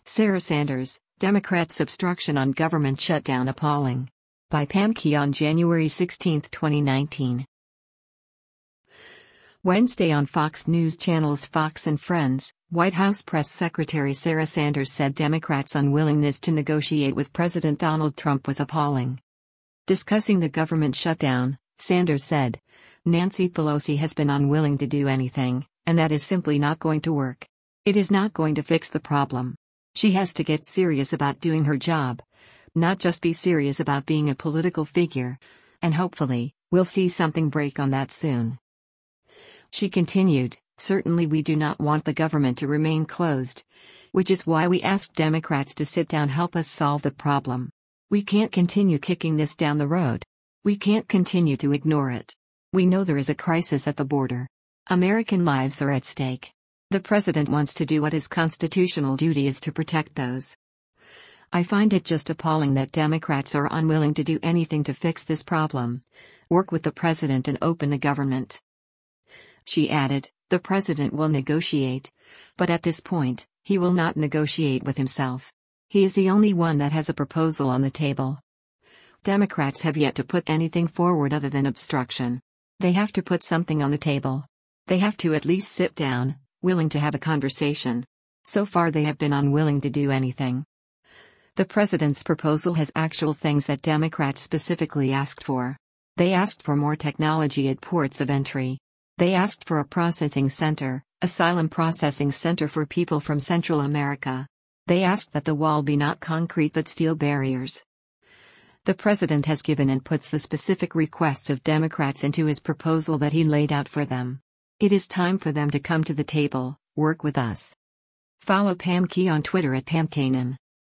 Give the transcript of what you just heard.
Sarah Sanders, Democrats' obstruction on government shutdown appalling. By Pam Key on January 16, 2019. Wednesday on Fox News Channel's Fox and Friends, White House Press Secretary Sarah Sanders said Democrats' unwillingness to negotiate with President Donald Trump was appalling. Discussing the government shutdown, Sanders said, "Nancy Pelosi has been unwilling to do anything, and that is simply not going to work. It is not going to fix the problem. She has to get serious about doing her job, not just be serious about being a political figure, and hopefully, we'll see something break on that soon." She continued, "Certainly we do not want the government to remain closed, which is why we asked Democrats to sit down, help us solve the problem. We can't continue kicking this down the road. We can't continue to ignore it. We know there is a crisis at the border. American lives are at stake. The president wants to do what his constitutional duty is to protect those. I find it just appalling that Democrats are unwilling to do anything to fix this problem, work with the president and open the government." She added, "The president will negotiate, but at this point, he will not negotiate with himself. He is the only one that has a proposal on the table. Democrats have yet to put anything forward other than obstruction. They have to put something on the table. They have to at least sit down, willing to have a conversation. So far they have been unwilling to do anything. The president's proposal has actual things that Democrats specifically asked for. They asked for more technology at ports of entry. They asked for a processing center, asylum processing center for people from Central America. They asked that the wall be not concrete but steel barriers. The president has given and puts the specific requests of Democrats into his proposal that he laid out for them. It is time for them to come to the table, work with us." Follow Pam Key on Twitter at PamKanan.